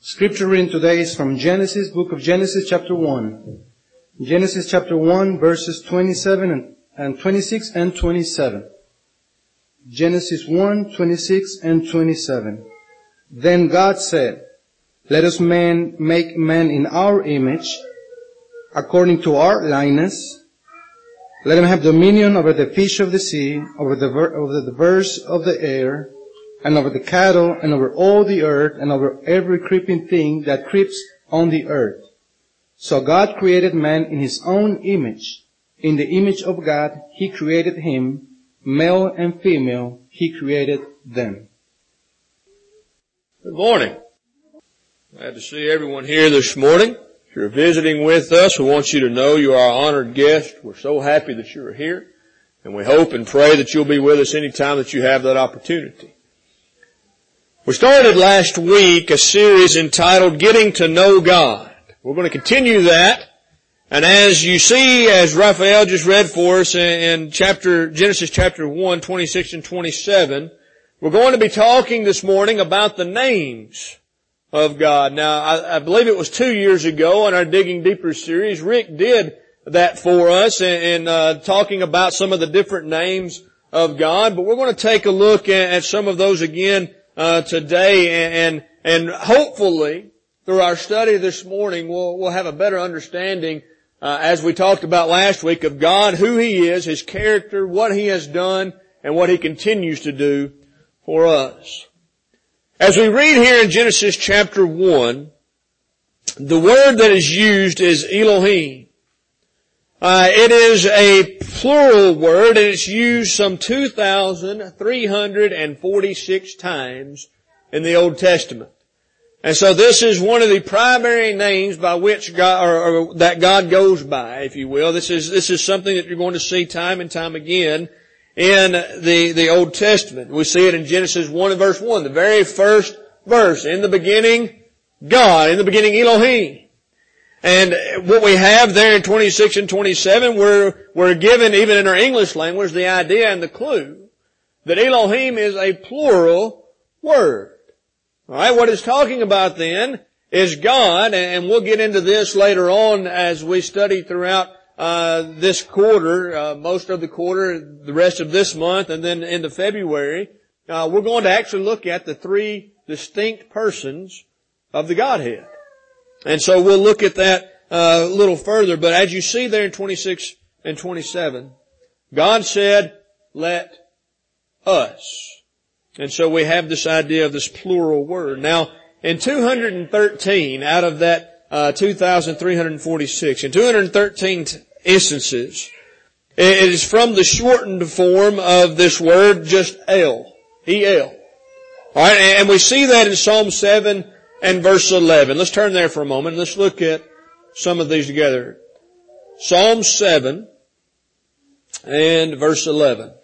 Scripture reading today is from Genesis, book of Genesis chapter 1. Genesis chapter 1 verses 27 and 26 and 27. Genesis 1, 26 and 27. Then God said, "Let us make man in our image, according to our likeness. Let him have dominion over the fish of the sea, over the birds of the air, and over the cattle, and over all the earth, and over every creeping thing that creeps on the earth." So God created man in His own image. In the image of God, He created him. Male and female, He created them. Good morning. Glad to see everyone here this morning. If you're visiting with us, we want you to know you are our honored guest. We're so happy that you're here, and we hope and pray that you'll be with us anytime that you have that opportunity. We started last week a series entitled Getting to Know God. We're going to continue that. And as you see, as Raphael just read for us in Genesis chapter 1, 26 and 27, we're going to be talking this morning about the names of God. Now, I believe it was 2 years ago in our Digging Deeper series, Rick did that for us in talking about some of the different names of God. But we're going to take a look at some of those again today, and hopefully through our study this morning we'll have a better understanding as we talked about last week of God, who He is, His character, what He has done, and what He continues to do for us. As we read here in Genesis chapter 1, the word that is used is Elohim. It is a plural word, and it's used some 2,346 times in the Old Testament. And so this is one of the primary names by which God, or that God goes by, if you will. This is something that you're going to see time and time again in the Old Testament. We see it in Genesis 1 and verse 1, the very first verse. In the beginning, God. In the beginning, Elohim. And what we have there in 26 and 27, we're given, even in our English language, the idea and the clue that Elohim is a plural word. Alright, what it's talking about then is God, and we'll get into this later on as we study throughout this quarter, most of the quarter, the rest of this month, and then into February. We're going to actually look at the three distinct persons of the Godhead. And so we'll look at that a little further. But as you see there in 26 and 27, God said, "Let us." And so we have this idea of this plural word. Now, in 213 out of that 2,346, in 213 instances, it is from the shortened form of this word, just El. E-L. Alright, and we see that in Psalm 7 and verse 11. Let's turn there for a moment and let's look at some of these together. Psalm 7 and verse 11.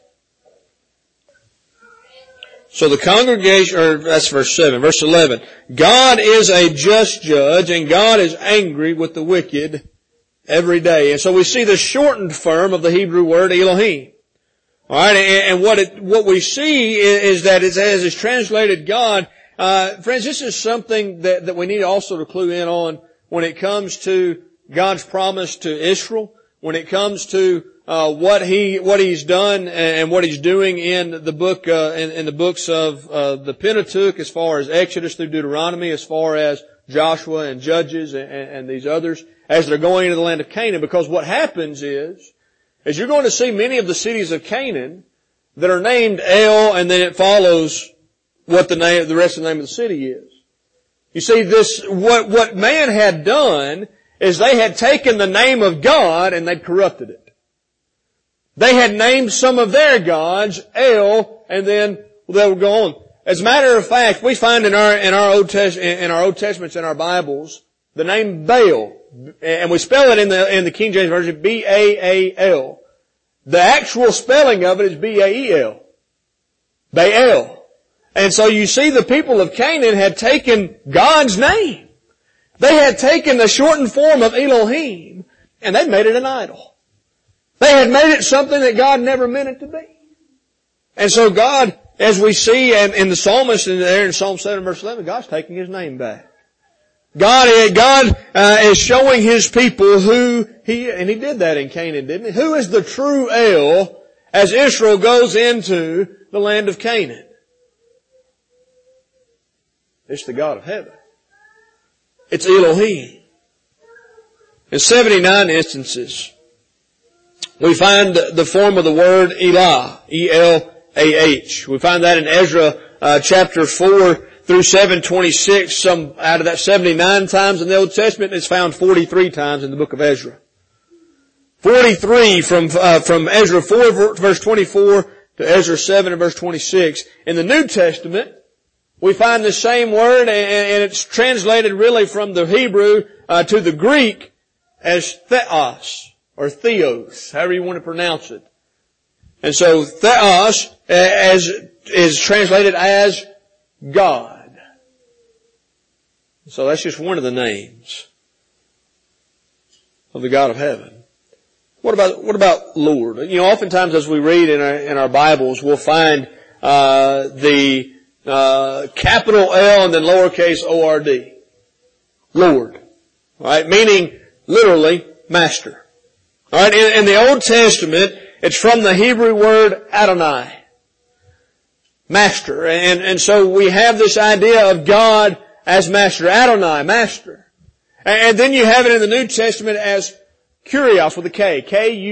So the congregation, or that's verse 7, verse 11. God is a just judge, and God is angry with the wicked every day. And so we see the shortened form of the Hebrew word Elohim. Alright, and what we see is that as it's translated God, friends, this is something that we need also to clue in on when it comes to God's promise to Israel, when it comes to what He's done and what He's doing in the book in the books of the Pentateuch, as far as Exodus through Deuteronomy, as far as Joshua and Judges and these others, as they're going into the land of Canaan. Because what happens is you're going to see many of the cities of Canaan that are named El, and then it follows what the rest of the name of the city is. You see, what man had done is they had taken the name of God and they'd corrupted it. They had named some of their gods El, and then they would go on. As a matter of fact, we find in our Old Testaments, in our Bibles, the name Baal, and we spell it in the King James Version B-A-A-L. The actual spelling of it is B-A-E-L. Baal. And so you see the people of Canaan had taken God's name. They had taken the shortened form of Elohim, and they made it an idol. They had made it something that God never meant it to be. And so God, as we see in the psalmist there in Psalm 7 verse 11, God's taking His name back. God is showing His people and He did that in Canaan, didn't He? Who is the true El as Israel goes into the land of Canaan? It's the God of heaven. It's Elohim. In 79 instances, we find the form of the word Elah, E-L-A-H. We find that in Ezra chapter 4 through 7:26. Some out of that 79 times in the Old Testament, it's found 43 times in the book of Ezra. 43 from Ezra 4 verse 24 to Ezra 7 and verse 26. In the New Testament, we find the same word, and it's translated really from the Hebrew to the Greek as theos, or theos, however you want to pronounce it. And so theos is translated as God. So that's just one of the names of the God of heaven. What about Lord? You know, oftentimes as we read in our Bibles, we'll find the capital L and then lowercase O-R-D. Lord. Right? Meaning literally master. Alright? In the Old Testament, it's from the Hebrew word Adonai. Master. And so we have this idea of God as master. Adonai, master. And then you have it in the New Testament as Kurios with a K.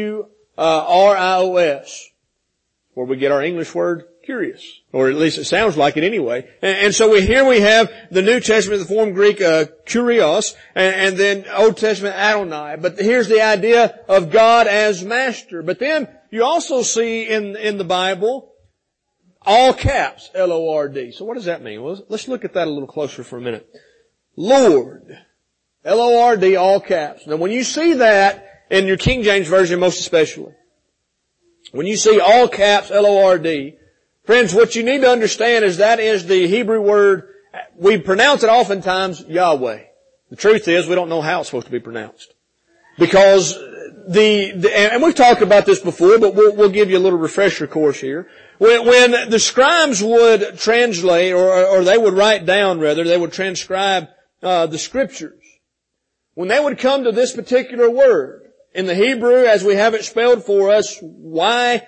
K-U-R-I-O-S. Where we get our English word curious. Or at least it sounds like it anyway. And so here we have the New Testament, the form Greek, Kurios, and then Old Testament Adonai. But here's the idea of God as master. But then you also see in the Bible, all caps, L-O-R-D. So what does that mean? Well, let's look at that a little closer for a minute. Lord. L-O-R-D, all caps. Now when you see that in your King James Version most especially, when you see all caps, L-O-R-D, friends, what you need to understand is that is the Hebrew word, we pronounce it oftentimes Yahweh. The truth is we don't know how it's supposed to be pronounced. Because and we've talked about this before, but we'll give you a little refresher course here. When the scribes would translate, or they would write down rather, they would transcribe the scriptures. When they would come to this particular word, in the Hebrew, as we have it spelled for us, let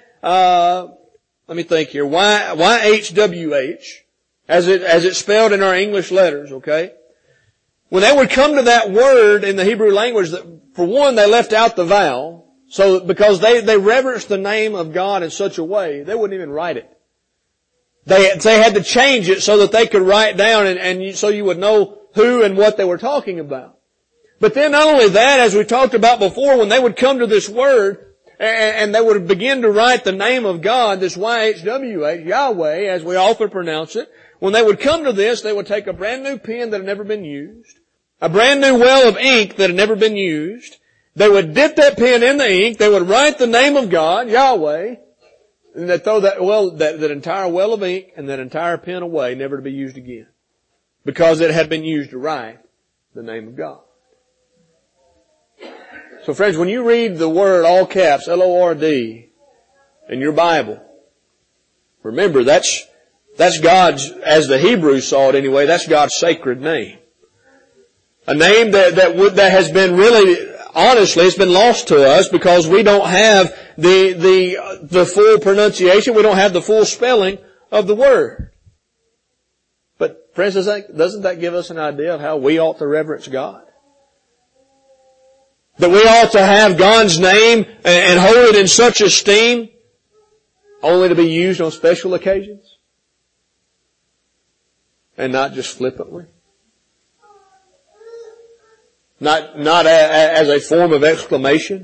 me think here, Y-H-W-H, as it's spelled in our English letters, okay? When they would come to that word in the Hebrew language, for one, they left out the vowel, because they reverenced the name of God in such a way, they wouldn't even write it. They had to change it so that they could write down so you would know who and what they were talking about. But then not only that, as we talked about before, when they would come to this word, and they would begin to write the name of God, this Y-H-W-H, Yahweh, as we often pronounce it, when they would come to this, they would take a brand new pen that had never been used, a brand new well of ink that had never been used, they would dip that pen in the ink, they would write the name of God, Yahweh, and they'd throw that entire well of ink and that entire pen away, never to be used again. Because it had been used to write the name of God. So friends, when you read the word, all caps, L-O-R-D, in your Bible, remember that's God's, as the Hebrews saw it anyway, that's God's sacred name. A name that has been really, honestly, it's been lost to us because we don't have the full pronunciation, we don't have the full spelling of the word. But friends, doesn't that give us an idea of how we ought to reverence God? That we ought to have God's name and hold it in such esteem only to be used on special occasions and not just flippantly. Not as a form of exclamation.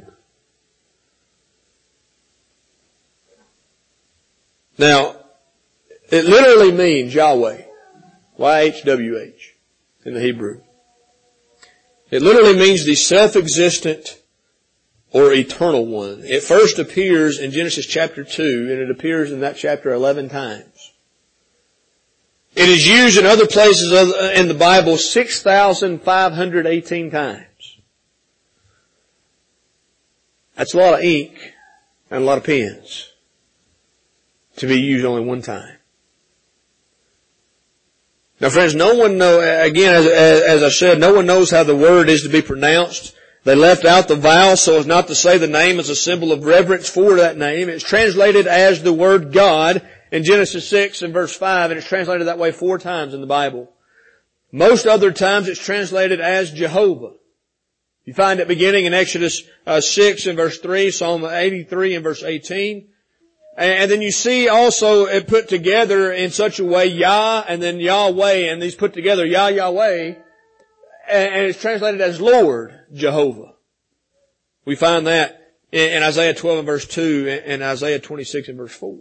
Now, it literally means Yahweh. Y-H-W-H in the Hebrew. It literally means the self-existent or eternal one. It first appears in Genesis chapter 2, and it appears in that chapter 11 times. It is used in other places in the Bible 6,518 times. That's a lot of ink and a lot of pens to be used only one time. Now friends, no one again, as I said, no one knows how the word is to be pronounced. They left out the vowel so as not to say the name as a symbol of reverence for that name. It's translated as the word God in Genesis 6 and verse 5, and it's translated that way 4 times in the Bible. Most other times it's translated as Jehovah. You find it beginning in Exodus 6 and verse 3, Psalm 83 and verse 18. And then you see also it put together in such a way, Yah and then Yahweh, and these put together, Yah, Yahweh, and it's translated as Lord, Jehovah. We find that in Isaiah 12 and verse 2 and Isaiah 26 and verse 4.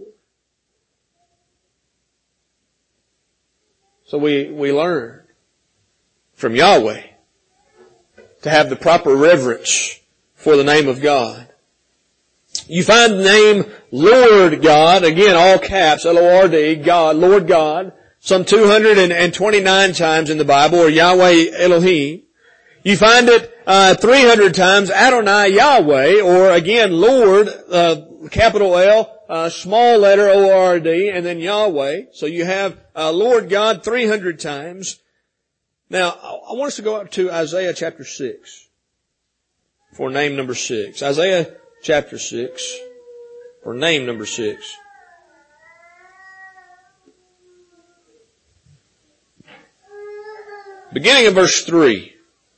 So we learn from Yahweh to have the proper reverence for the name of God. You find the name Lord God, again all caps, L-O-R-D, God, Lord God, some 229 times in the Bible, or Yahweh Elohim. You find it 300 times, Adonai Yahweh, or again Lord, capital L, small letter O-R-D, and then Yahweh. So you have Lord God 300 times. Now, I want us to go up to Isaiah chapter 6 for name number 6. Isaiah chapter 6 for name number 6. Beginning in verse 3,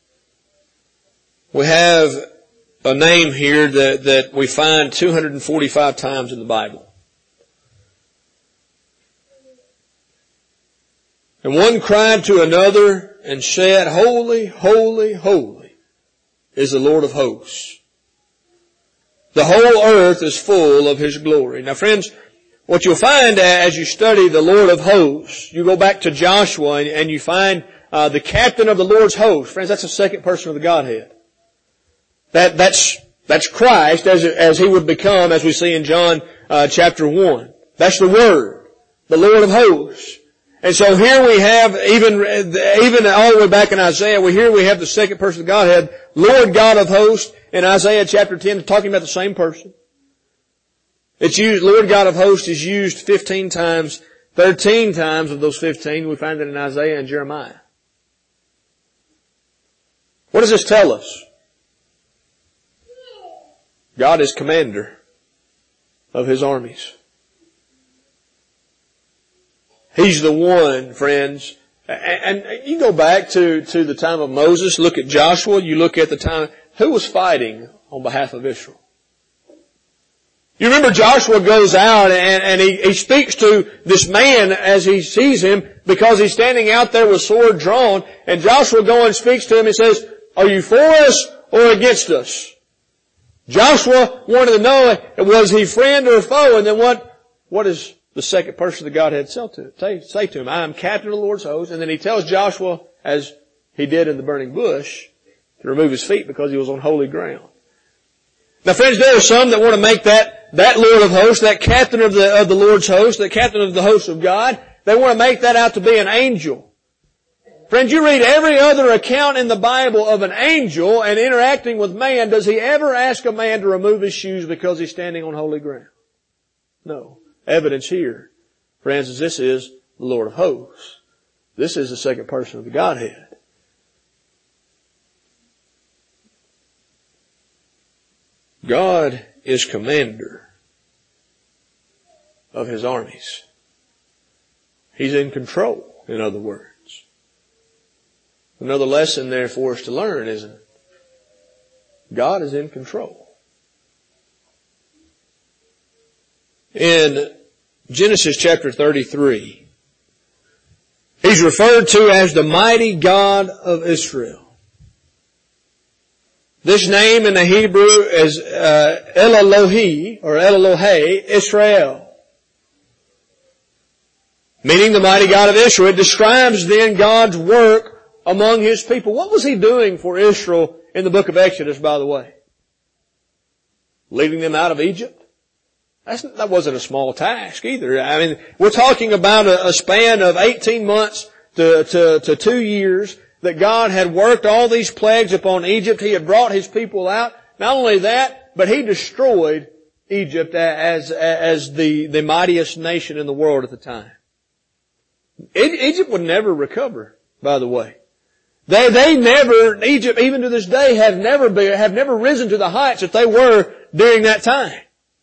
we have a name here that we find 245 times in the Bible. And one cried to another and said, Holy, holy, holy is the Lord of hosts. The whole earth is full of His glory. Now friends, what you'll find as you study the Lord of hosts, you go back to Joshua and you find the captain of the Lord's host. Friends, that's the second person of the Godhead. That's Christ as He would become, as we see in John chapter 1. That's the Word, the Lord of hosts. And so here we have, even all the way back in Isaiah, we have the second person of Godhead, Lord God of hosts, in Isaiah chapter 10, talking about the same person. It's used, Lord God of hosts is used 15 times, 13 times of those 15, we find it in Isaiah and Jeremiah. What does this tell us? God is commander of His armies. He's the one, friends. And you go back to the time of Moses, look at Joshua, you look at the time, who was fighting on behalf of Israel? You remember Joshua goes out and he speaks to this man as he sees him because he's standing out there with sword drawn, and Joshua goes and speaks to him and says, are you for us or against us? Joshua wanted to know, was he friend or foe? And then what does the second person of the Godhead say to him? I am captain of the Lord's host. And then he tells Joshua, as he did in the burning bush, to remove his feet because he was on holy ground. Now friends, there are some that want to make that Lord of hosts, that captain of the Lord's host, that captain of the host of God, they want to make that out to be an angel. Friends, you read every other account in the Bible of an angel and interacting with man. Does he ever ask a man to remove his shoes because he's standing on holy ground? No. Evidence here, friends, is this is the Lord of hosts. This is the second person of the Godhead. God is commander of His armies. He's in control, in other words. Another lesson there for us to learn, isn't it? God is in control. In Genesis chapter 33, He's referred to as the mighty God of Israel. This name in the Hebrew is El Elohi, or El Elohe, Israel, meaning the mighty God of Israel. It describes then God's work among His people. What was He doing for Israel in the book of Exodus, by the way? Leading them out of Egypt? That wasn't a small task either. I mean, we're talking about a span of 18 months to 2 years that God had worked all these plagues upon Egypt. He had brought His people out. Not only that, but He destroyed Egypt as the mightiest nation in the world at the time. Egypt would never recover, by the way. They never, Egypt even to this day have never risen to the heights that they were during that time.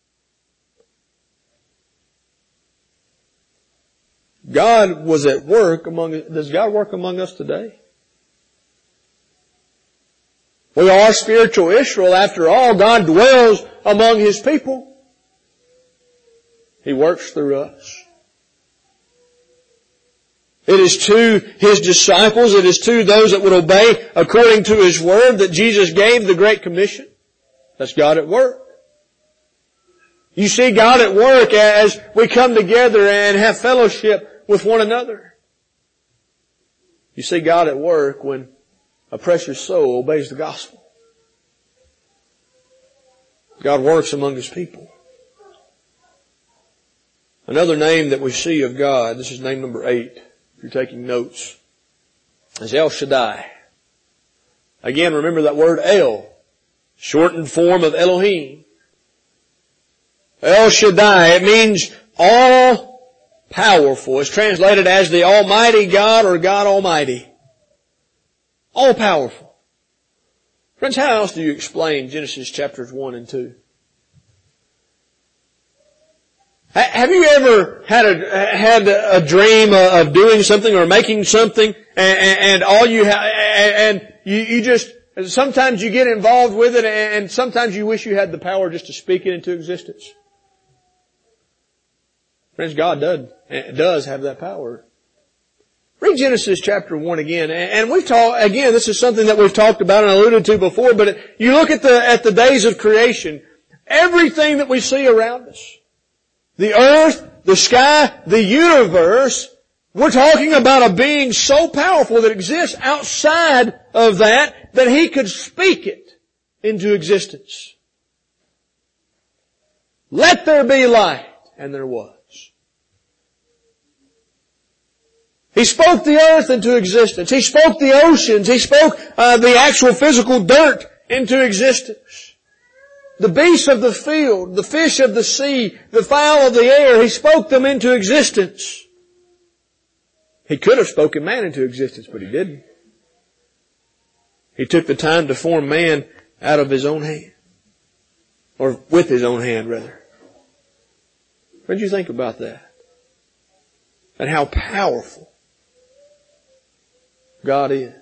God was at work does God work among us today? We are spiritual Israel after all. God dwells among His people. He works through us. It is to His disciples, it is to those that would obey according to His Word that Jesus gave the Great Commission. That's God at work. You see God at work as we come together and have fellowship with one another. You see God at work when a precious soul obeys the gospel. God works among His people. Another name that we see of God, this is name number 8, if you're taking notes, is El Shaddai. Again, remember that word El, shortened form of Elohim. El Shaddai, it means all powerful. It's translated as the Almighty God or God Almighty. All powerful. Friends, how else do you explain Genesis chapters 1 and 2? Have you ever had a dream of doing something or making something and all you have, and you just, sometimes you get involved with it and sometimes you wish you had the power just to speak it into existence? Friends, God does have that power. Read Genesis chapter 1 again. And we've talked, again, this is something that we've talked about and alluded to before, but you look at the days of creation, everything that we see around us, the earth, the sky, the universe, we're talking about a being so powerful that exists outside of that He could speak it into existence. Let there be light, and there was. He spoke the earth into existence. He spoke the oceans. He spoke the actual physical dirt into existence. The beasts of the field, the fish of the sea, the fowl of the air, He spoke them into existence. He could have spoken man into existence, but He didn't. He took the time to form man out of His own hand. Or with His own hand, rather. What did you think about that? And how powerful God is.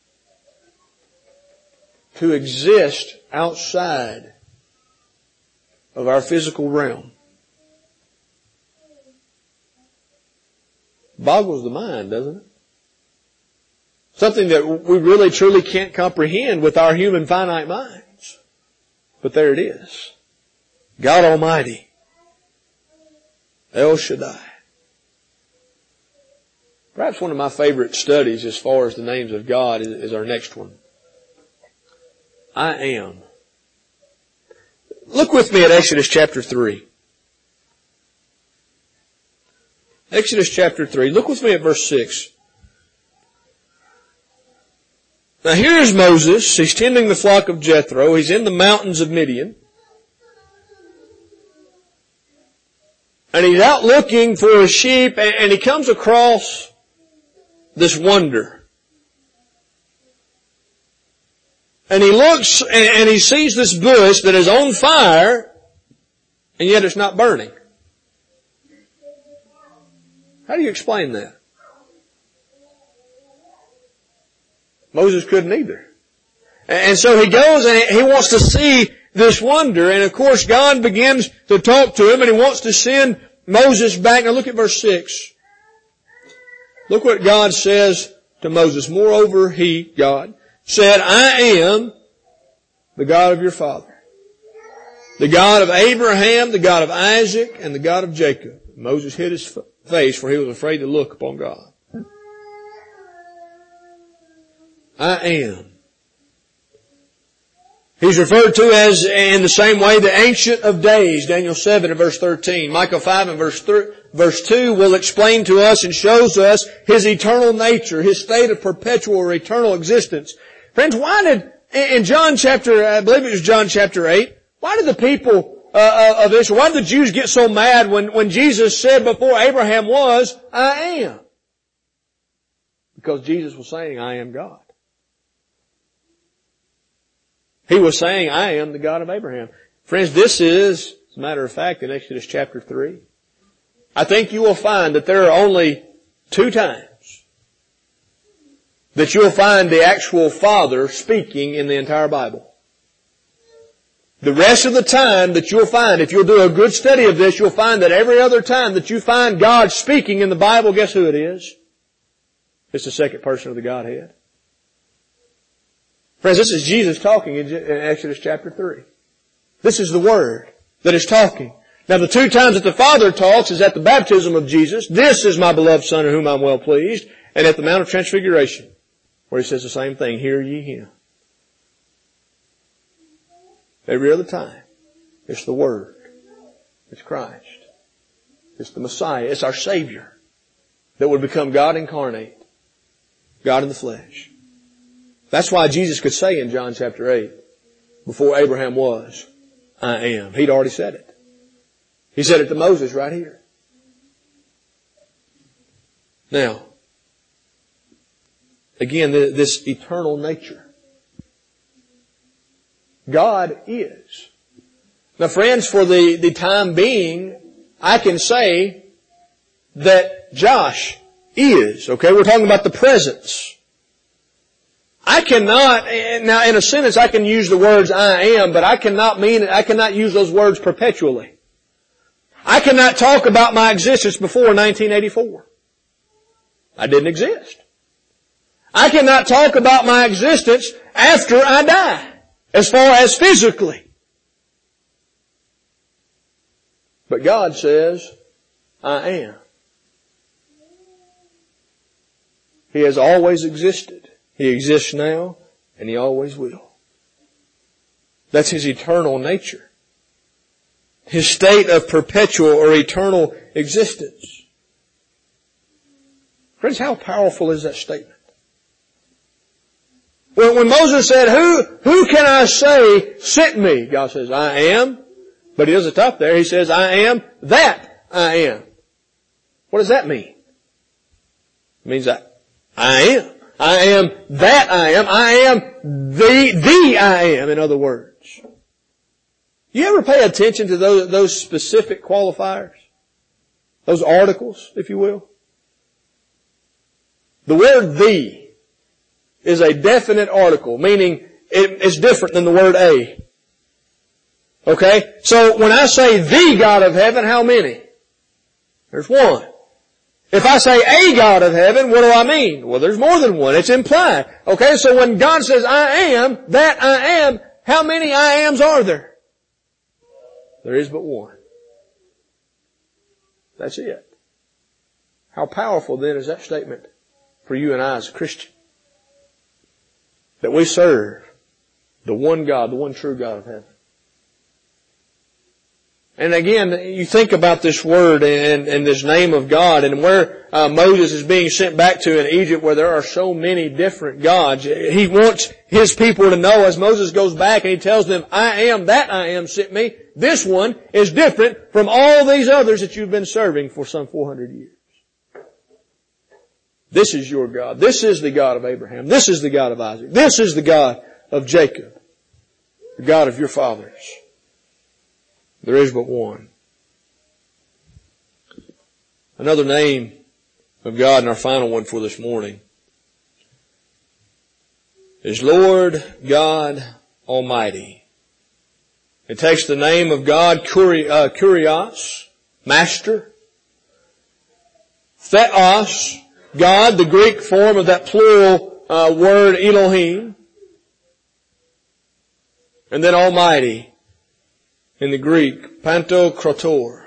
To exist outside of our physical realm boggles the mind, doesn't it? Something that we really truly can't comprehend with our human finite minds. But there it is. God Almighty. El Shaddai. Perhaps one of my favorite studies as far as the names of God is our next one. I am. Look with me at Exodus chapter 3. Exodus chapter 3. Look with me at verse 6. Now here is Moses. He's tending the flock of Jethro. He's in the mountains of Midian. And he's out looking for his sheep, and he comes across this wonder. And he looks and he sees this bush that is on fire, and yet it's not burning. How do you explain that? Moses couldn't either. And so he goes and he wants to see this wonder, and of course God begins to talk to him, and He wants to send Moses back. Now look at verse 6. Look what God says to Moses. Moreover, He, God, said, I am the God of your father, the God of Abraham, the God of Isaac, and the God of Jacob. Moses hid his face, for he was afraid to look upon God. I am. He's referred to as, in the same way, the Ancient of Days, Daniel 7 and verse 13. Micah 5 and verse 2 will explain to us and shows us His eternal nature, His state of perpetual or eternal existence. Friends, why did, in John chapter, I believe it was John chapter 8, why did the people of Israel, why did the Jews get so mad when Jesus said before Abraham was, I am? Because Jesus was saying, I am God. He was saying, I am the God of Abraham. Friends, this is, as a matter of fact, in Exodus chapter 3. I think you will find that there are only 2 times that you'll find the actual Father speaking in the entire Bible. The rest of the time that you'll find, if you'll do a good study of this, you'll find that every other time that you find God speaking in the Bible, guess who it is? It's the second person of the Godhead. Friends, this is Jesus talking in Exodus chapter 3. This is the Word that is talking. Now the 2 times that the Father talks is at the baptism of Jesus. This is my beloved Son in whom I'm well pleased. And at the Mount of Transfiguration, where He says the same thing, hear ye Him. Every other time, it's the Word. It's Christ. It's the Messiah. It's our Savior that would become God incarnate. God in the flesh. That's why Jesus could say in John chapter 8, before Abraham was, I am. He'd already said it. He said it to Moses right here. Now, again, this eternal nature. God is. Now friends, for the time being, I can say that Josh is. Okay, we're talking about the presence. I cannot, now in a sentence I can use the words I am, but I cannot use those words perpetually. I cannot talk about my existence before 1984. I didn't exist. I cannot talk about my existence after I die, as far as physically. But God says, I am. He has always existed. He exists now, and He always will. That's His eternal nature. His state of perpetual or eternal existence. Friends, how powerful is that statement? When Moses said, who can I say sent me? God says, I am. But He doesn't stop there. He says, I am that I am. What does that mean? It means that I am. I am that I am. I am the I am, in other words. You ever pay attention to those specific qualifiers? Those articles, if you will? The word the is a definite article, meaning it's different than the word a. Okay? So when I say the God of heaven, how many? There's one. If I say a God of heaven, what do I mean? Well, there's more than one. It's implied. Okay, so when God says I am, that I am, how many I ams are there? There is but one. That's it. How powerful then is that statement for you and I as a Christian? That we serve the one God, the one true God of heaven. And again, you think about this word and this name of God and where Moses is being sent back to in Egypt, where there are so many different gods. He wants his people to know, as Moses goes back and he tells them, I am that I am sent me. This one is different from all these others that you've been serving for some 400 years. This is your God. This is the God of Abraham. This is the God of Isaac. This is the God of Jacob. The God of your fathers. There is but one. Another name of God, and our final one for this morning, is Lord God Almighty. It takes the name of God, Kurios, Master. Theos, God, the Greek form of that plural word Elohim. And then Almighty. In the Greek, Pantokrator.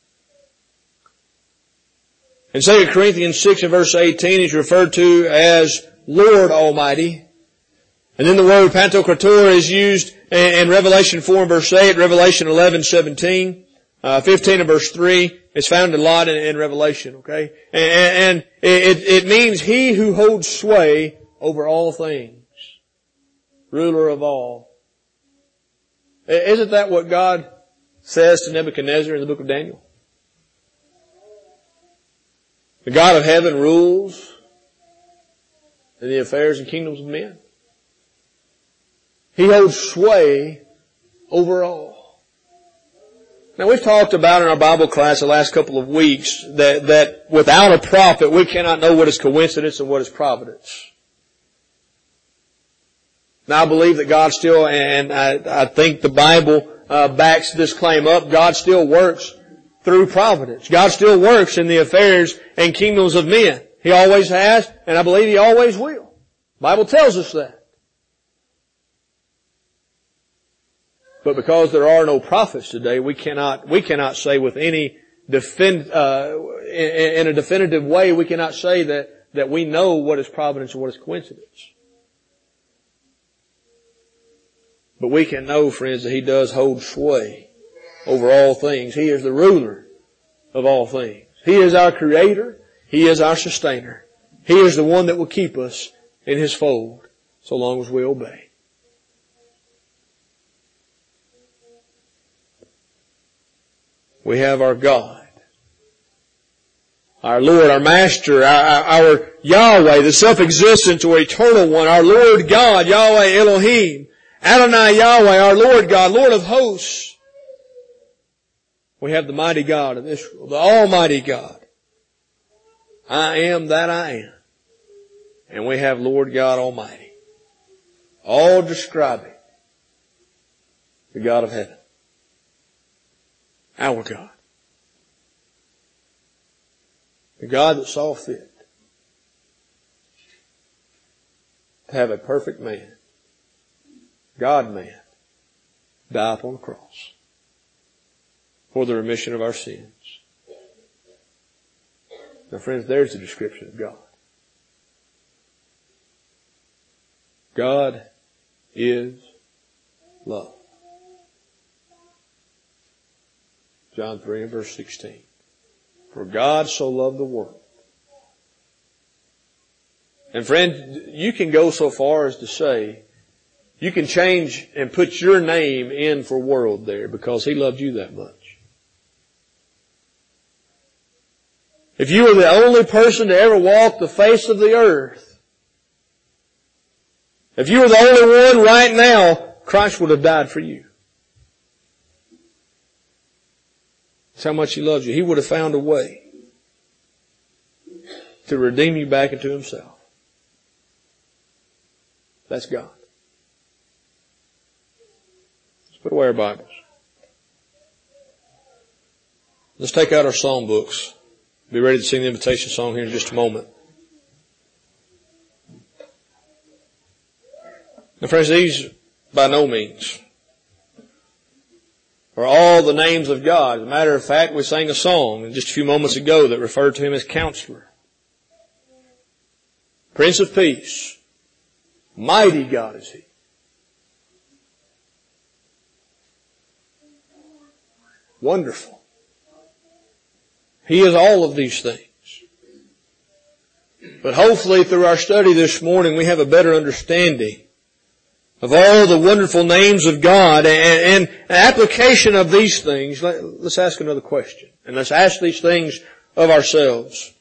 In 2 Corinthians 6 and verse 18, he's referred to as Lord Almighty. And then the word Pantokrator is used in Revelation 4 and verse 8, Revelation 11, 17, 15 and verse 3. It's found a lot in Revelation, okay? And it means He who holds sway over all things. Ruler of all. Isn't that what God says to Nebuchadnezzar in the book of Daniel? The God of heaven rules in the affairs and kingdoms of men. He holds sway over all. Now we've talked about in our Bible class the last couple of weeks that without a prophet we cannot know what is coincidence and what is providence. Now I believe that God still, and I think the Bible backs this claim up, God still works through providence. God still works in the affairs and kingdoms of men. He always has, and I believe He always will. The Bible tells us that. But because there are no prophets today, we cannot say with any in a definitive way, we cannot say that we know what is providence and what is coincidence. But we can know, friends, that He does hold sway over all things. He is the ruler of all things. He is our Creator. He is our Sustainer. He is the one that will keep us in His fold so long as we obey. We have our God, our Lord, our Master, our Yahweh, the self-existent or eternal one, our Lord God, Yahweh Elohim, Adonai Yahweh, our Lord God, Lord of hosts. We have the mighty God of Israel, the Almighty God. I am that I am. And we have Lord God Almighty. All describing the God of heaven. Our God. The God that saw fit to have a perfect man, God-man, die upon the cross for the remission of our sins. Now friends, there's the description of God. God is love. John 3 and verse 16. For God so loved the world. And friend, you can go so far as to say, you can change and put your name in for world there because He loved you that much. If you were the only person to ever walk the face of the earth, if you were the only one right now, Christ would have died for you. That's how much He loves you. He would have found a way to redeem you back into Himself. That's God. Let's put away our Bibles. Let's take out our psalm books. Be ready to sing the invitation song here in just a moment. Now friends, these by no means are all the names of God. As a matter of fact, we sang a song just a few moments ago that referred to Him as Counselor, Prince of Peace, Mighty God is He. Wonderful. He is all of these things. But hopefully through our study this morning we have a better understanding of all the wonderful names of God and an application of these things. Let's ask another question. And let's ask these things of ourselves.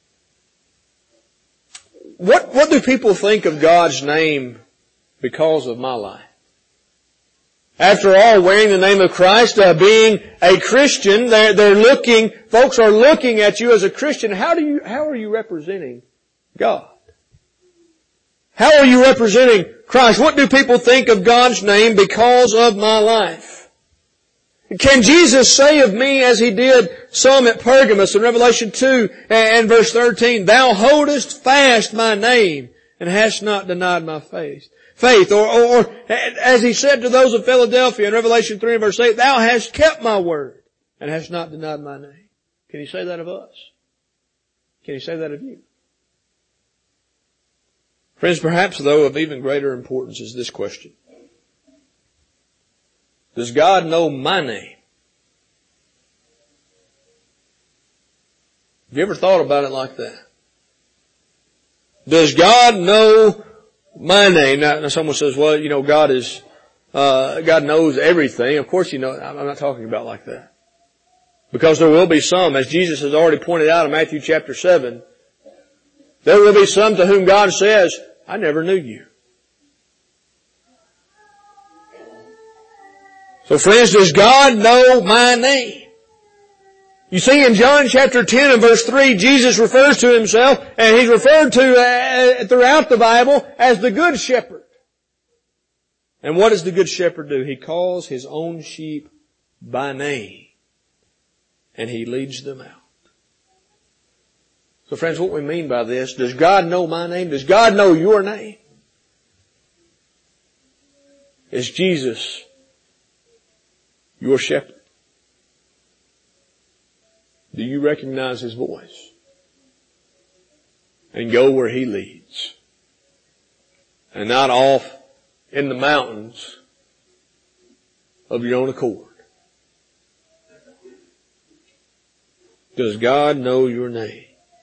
What do people think of God's name because of my life? After all, wearing the name of Christ, being a Christian, folks are looking at you as a Christian. How are you representing God? How are you representing Christ? What do people think of God's name because of my life? Can Jesus say of me as He did some at Pergamos in Revelation 2 and verse 13, Thou holdest fast my name and hast not denied my faith. Or as He said to those of Philadelphia in Revelation 3 and verse 8, Thou hast kept my word and hast not denied my name. Can He say that of us? Can He say that of you? Friends, perhaps though of even greater importance is this question. Does God know my name? Have you ever thought about it like that? Does God know my name? Now someone says, well, God knows everything. Of course I'm not talking about like that. Because there will be some, as Jesus has already pointed out in Matthew chapter 7, there will be some to whom God says, I never knew you. So friends, does God know my name? You see in John chapter 10 and verse 3, Jesus refers to Himself, and He's referred to throughout the Bible as the Good Shepherd. And what does the Good Shepherd do? He calls His own sheep by name, and He leads them out. So friends, what we mean by this, does God know my name? Does God know your name? Is Jesus your shepherd? Do you recognize His voice and go where He leads, and not off in the mountains of your own accord? Does God know your name?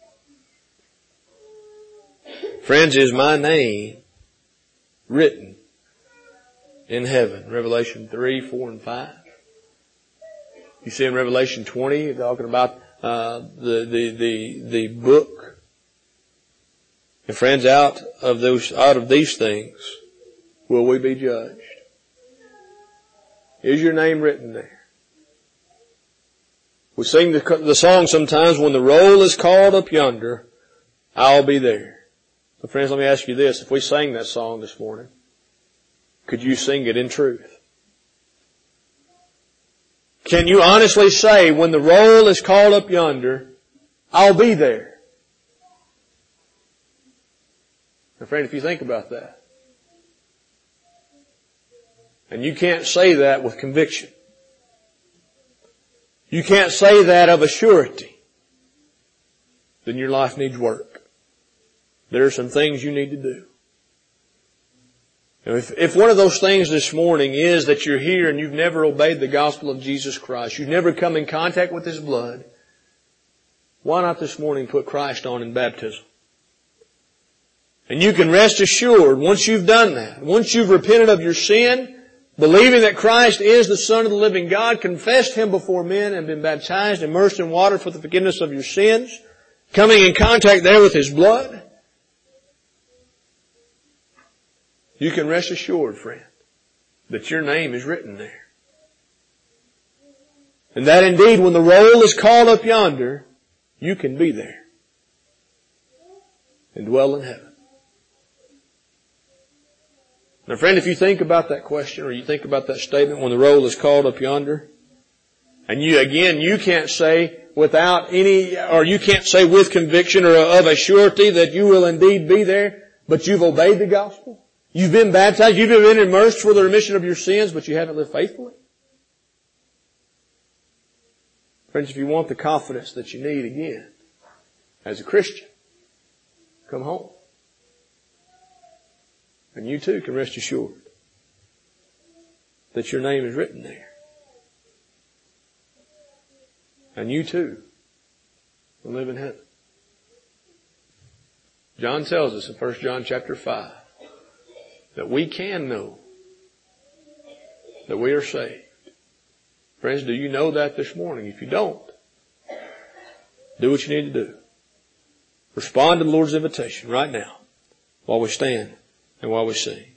Friends, is my name written in heaven? Revelation 3, 4, and 5. You see in Revelation 20, talking about the book. And friends, out of these things will we be judged. Is your name written there? We sing the song sometimes, when the roll is called up yonder, I'll be there. So friends, let me ask you this. If we sang that song this morning, could you sing it in truth? Can you honestly say, when the roll is called up yonder, I'll be there? Now friend, if you think about that, and you can't say that with conviction, you can't say that of a surety, then your life needs work. There are some things you need to do. Now, if one of those things this morning is that you're here and you've never obeyed the gospel of Jesus Christ, you've never come in contact with His blood, why not this morning put Christ on in baptism? And you can rest assured, once you've done that, once you've repented of your sin, believing that Christ is the Son of the living God, confessed Him before men and been baptized, immersed in water for the forgiveness of your sins, coming in contact there with His blood, you can rest assured, friend, that your name is written there. And that indeed, when the roll is called up yonder, you can be there and dwell in heaven. Now friend, if you think about that question, or you think about that statement, when the roll is called up yonder, and you can't say without any, or you can't say with conviction or of a surety that you will indeed be there, but you've obeyed the gospel. You've been baptized, you've been immersed for the remission of your sins, but you haven't lived faithfully. Friends, if you want the confidence that you need again, as a Christian, come home. And you too can rest assured that your name is written there. And you too will live in heaven. John tells us in 1 John chapter 5 that we can know that we are saved. Friends, do you know that this morning? If you don't, do what you need to do. Respond to the Lord's invitation right now while we stand and while we sing.